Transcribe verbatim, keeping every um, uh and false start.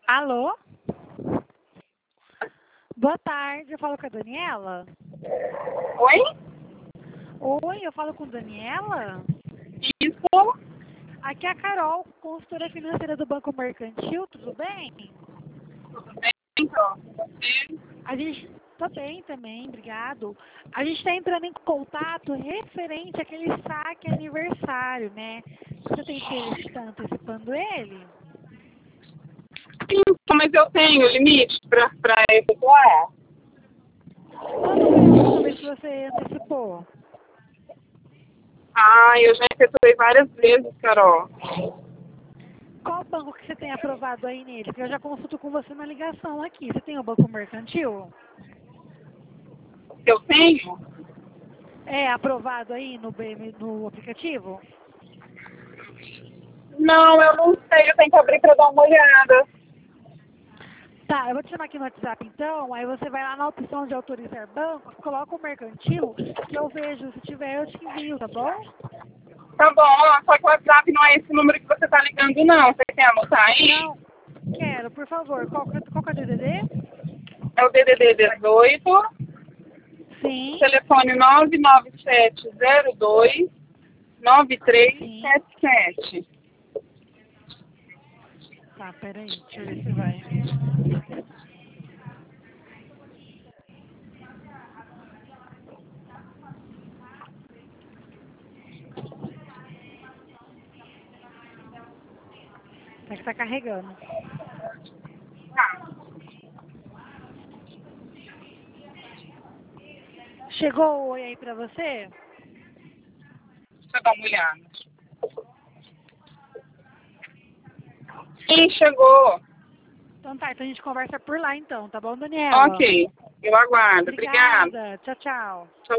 Alô? Boa tarde, eu falo com a Daniela? Oi? Oi, eu falo com Daniela? Isso? Aqui é a Carol, consultora financeira do Banco Mercantil, tudo bem? Tudo bem, então? Você? A gente tá bem também, obrigado. A gente está entrando em contato referente àquele saque aniversário, né? Você tem interesse de estar antecipando ele? Sim, mas eu tenho limite para efetuar. Quando foi a última vez que você antecipou? Ah, eu já efetuei várias vezes, Carol. Qual banco que você tem aprovado aí nele? Porque eu já consulto com você na ligação aqui. Você tem o Banco Mercantil? Eu tenho? É aprovado aí no, B M, no aplicativo? Não, eu não sei, eu tenho que abrir para dar uma olhada. Tá, eu vou te chamar aqui no WhatsApp então, aí você vai lá na opção de autorizar banco, coloca o mercantil, que eu vejo, se tiver eu te envio, tá bom? Tá bom, só que o WhatsApp não é esse número que você tá ligando, não. Você quer anotar aí? Não, quero, por favor, qual, que- qual que é o D D D? É o D D D dezoito, Sim, telefone nove nove sete zero dois nove três sim. sete sete. Tá, peraí, deixa eu ver se vai. Tá que tá carregando. Tá, Chegou o oi aí pra você? deixa eu dar uma olhada. Sim, chegou. Então tá, então a gente conversa por lá então, tá bom, Daniela? Ok, eu aguardo. Obrigada. Obrigada, tchau, tchau. Tchau.